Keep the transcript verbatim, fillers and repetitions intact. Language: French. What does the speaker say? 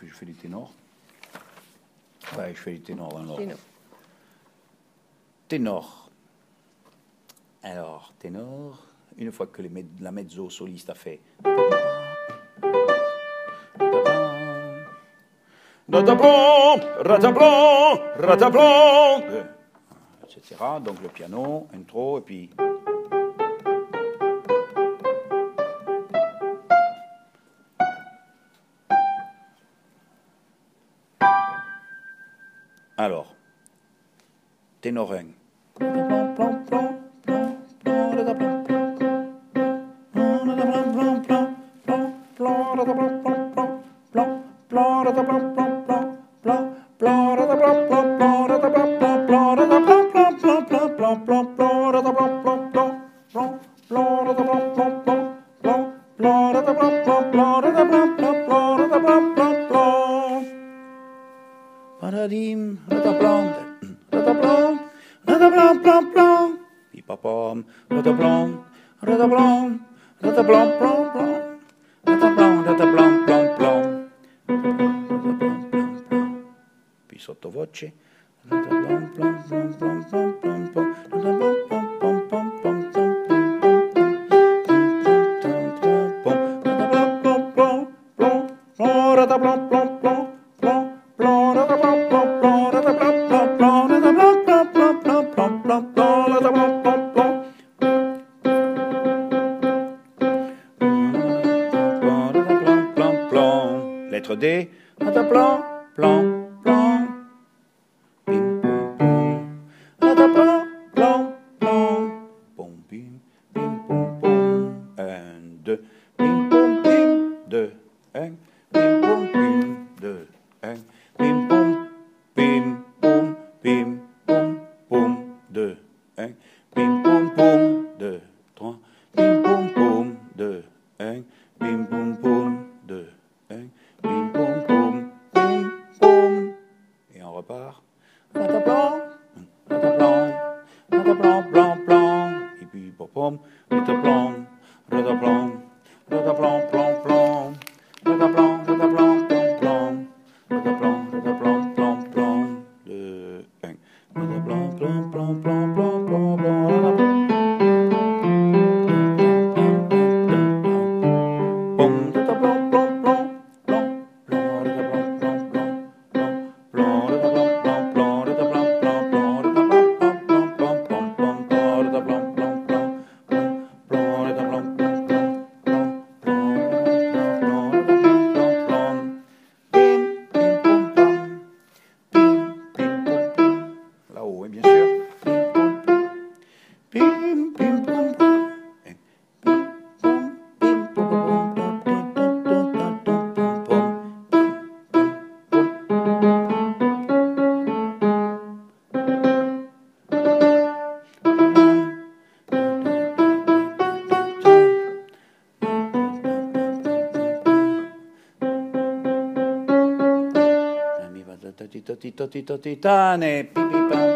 Puis je fais du ténor. Ouais, je fais du ténor alors. Ténor. Ténor. Alors, ténor, une fois que les, la mezzo soliste a fait. Rataplan, rataplan, rataplan, et cetera. Donc le piano, intro, et puis. Alors, ténor un. Paradim, rataplan, rataplan, rataplan, plan, plan, pipapam, rataplan, rataplan, rataplan, plan, plan, rataplan, rataplan, plan, plan, rataplan, plan, plan, puis sottovoce, rataplan, plan, plan, plan, plan, plan, plan, rataplan, pam, pam, pam, pam, pam, lettre D, rataplan, plan, plan, bim, bum, bum, rataplan, plan, plan, bum, bim, bim, bum, bum, un, deux, bim, bum, bim, deux, un, bim, bum, bim, deux, un, bim, bum, bim, bum, bim, bum, bum, deux, un, bim, bum, bum, deux, trois, bim, bum, bum, deux, un, bim, bum, bum, deux, un, bim, bum, bum, bim, bum. Et on repart. Rataplan, rataplan, rataplan, plan, plan. Et puis, pom, pom, rataplan, rataplan, rataplan, plan, plan. Rataplan, rataplan, plan, plan. Rataplan, rataplan, plan, plan. Deux, un. Rataplan, plan, plan, plan, plan, plan, plan, rataplan. Bom, rataplan, plan, plan, plan, plan, rataplan, plan, plan, plan, plan, rataplan, plan, plan, rataplan, plan, plan, rataplan, plan, plan, plan, plan, plan, rataplan, plan, plan, plan, plan, rataplan, plan, plan, plan, plan, plan, rataplan, plan, plan. Bim, bim, pom, pam. Bim, bim, pom, pam. Là-haut, hein, bien sûr. Bim, bim, pom, pam. Et bim, pom, bim, pom, pom, pom, pom, pom, pom, pom, pom, pom, pom. Mi va da ti ta ti ta ti ta ti ta ne pi pi pam